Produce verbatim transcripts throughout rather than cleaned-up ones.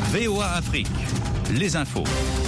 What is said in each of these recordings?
V O A Afrique, les infos.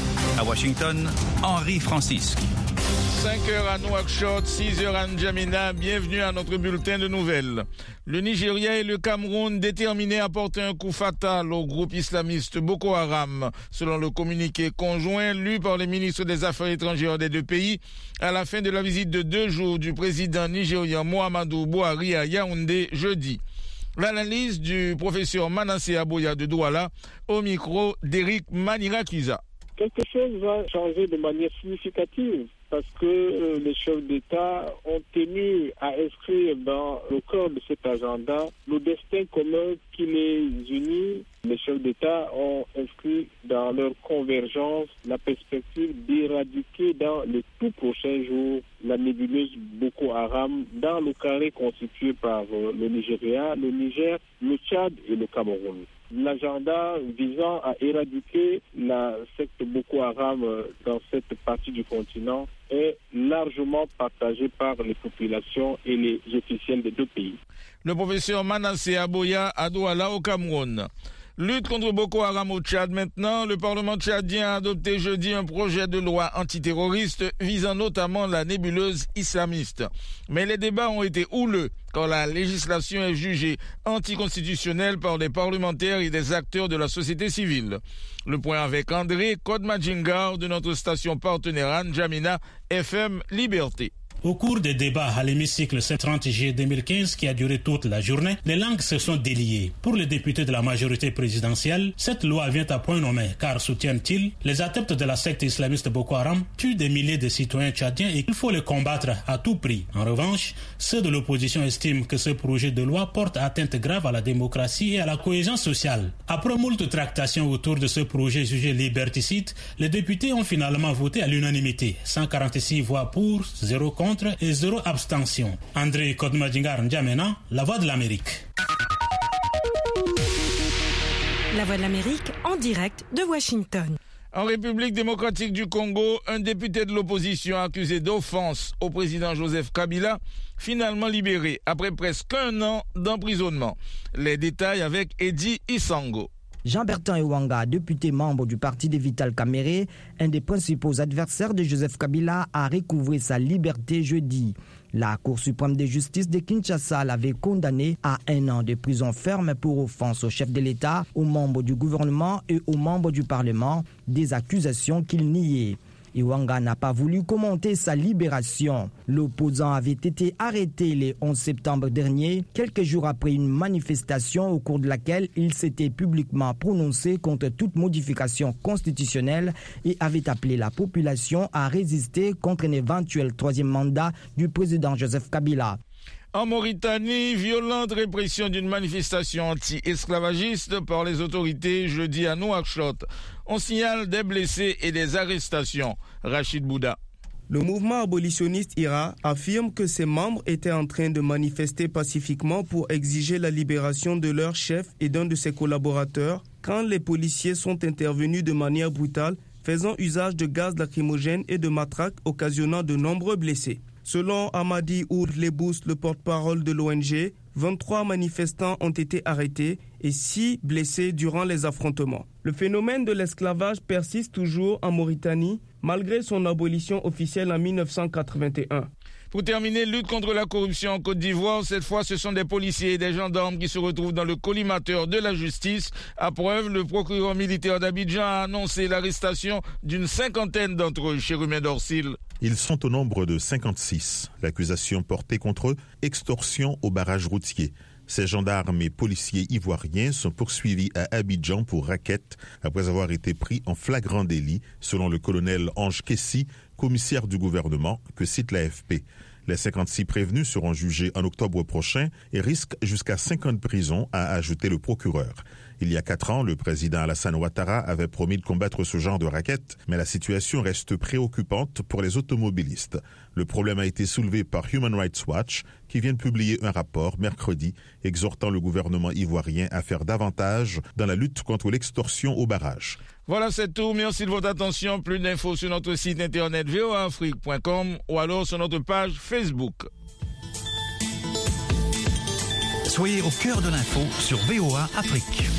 À Washington, Henri Francisque. cinq heures à Nouakchott, six heures à N'Djamena, bienvenue à notre bulletin de nouvelles. Le Nigeria et le Cameroun déterminés à porter un coup fatal au groupe islamiste Boko Haram, selon le communiqué conjoint lu par les ministres des Affaires étrangères des deux pays à la fin de la visite de deux jours du président nigérian Muhammadu Buhari à Yaoundé jeudi. L'analyse du professeur Manasseh Aboya de Douala au micro d'Éric Manirakiza. Quelque chose va changer de manière significative parce que euh, les chefs d'État ont tenu à inscrire dans le cœur de cet agenda le destin commun qui les unit. Les chefs d'État ont inscrit dans leur convergence la perspective d'éradiquer dans les tout prochains jours la nébuleuse Boko Haram dans le carré constitué par euh, le Nigeria, le Niger, le Tchad et le Cameroun. L'agenda visant à éradiquer la secte Boko Haram dans cette partie du continent est largement partagé par les populations et les officiels des deux pays. Le professeur Manasseh Aboya à Douala au Cameroun. Lutte contre Boko Haram au Tchad maintenant. Le Parlement tchadien a adopté jeudi un projet de loi antiterroriste visant notamment la nébuleuse islamiste. Mais les débats ont été houleux quand la législation est jugée anticonstitutionnelle par des parlementaires et des acteurs de la société civile. Le point avec André Kodmadjingar de notre station partenaire N'Djamena F M Liberté. Au cours des débats à l'hémicycle ce trente juillet deux mille quinze qui a duré toute la journée, les langues se sont déliées. Pour les députés de la majorité présidentielle, cette loi vient à point nommé car, soutiennent-ils, les adeptes de la secte islamiste Boko Haram tuent des milliers de citoyens tchadiens et qu'il faut les combattre à tout prix. En revanche, ceux de l'opposition estiment que ce projet de loi porte atteinte grave à la démocratie et à la cohésion sociale. Après moult tractations autour de ce projet jugé liberticide, les députés ont finalement voté à l'unanimité. cent quarante-six voix pour, zéro contre et zéro abstention. André Kodmadjingar N'Djamena, La Voix de l'Amérique. La Voix de l'Amérique en direct de Washington. En République démocratique du Congo, un député de l'opposition accusé d'offense au président Joseph Kabila, finalement libéré après presque un an d'emprisonnement. Les détails avec Eddie Isango. Jean-Bertrand Ewanga, député membre du parti de Vital Kamerhe, un des principaux adversaires de Joseph Kabila, a recouvré sa liberté jeudi. La Cour suprême de justice de Kinshasa l'avait condamné à un an de prison ferme pour offense au chef de l'État, aux membres du gouvernement et aux membres du Parlement, des accusations qu'il niait. Ewanga n'a pas voulu commenter sa libération. L'opposant avait été arrêté le onze septembre dernier, quelques jours après une manifestation au cours de laquelle il s'était publiquement prononcé contre toute modification constitutionnelle et avait appelé la population à résister contre un éventuel troisième mandat du président Joseph Kabila. En Mauritanie, violente répression d'une manifestation anti-esclavagiste par les autorités jeudi à Nouakchott. On signale des blessés et des arrestations. Rachid Bouda. Le mouvement abolitionniste I R A affirme que ses membres étaient en train de manifester pacifiquement pour exiger la libération de leur chef et d'un de ses collaborateurs quand les policiers sont intervenus de manière brutale, faisant usage de gaz lacrymogène et de matraques, occasionnant de nombreux blessés. Selon Amadi Our-Lebous, le porte-parole de l'O N G, vingt-trois manifestants ont été arrêtés et six blessés durant les affrontements. Le phénomène de l'esclavage persiste toujours en Mauritanie, malgré son abolition officielle en mille neuf cent quatre-vingt-un. Pour terminer, lutte contre la corruption en Côte d'Ivoire. Cette fois, ce sont des policiers et des gendarmes qui se retrouvent dans le collimateur de la justice. À preuve, le procureur militaire d'Abidjan a annoncé l'arrestation d'une cinquantaine d'entre eux chez Rumen Dorsil. Ils sont au nombre de cinquante-six. L'accusation portée contre eux, extorsion au barrage routier. Ces gendarmes et policiers ivoiriens sont poursuivis à Abidjan pour racket après avoir été pris en flagrant délit, selon le colonel Ange Kessi, commissaire du gouvernement, que cite l'A F P. Les cinquante-six prévenus seront jugés en octobre prochain et risquent jusqu'à cinq ans de prison, a ajouté le procureur. Il y a quatre ans, le président Alassane Ouattara avait promis de combattre ce genre de racket, mais la situation reste préoccupante pour les automobilistes. Le problème a été soulevé par Human Rights Watch, qui vient de publier un rapport mercredi exhortant le gouvernement ivoirien à faire davantage dans la lutte contre l'extorsion au barrage. Voilà, c'est tout. Merci de votre attention. Plus d'infos sur notre site internet v o a afrique point com ou alors sur notre page Facebook. Soyez au cœur de l'info sur V O A Afrique.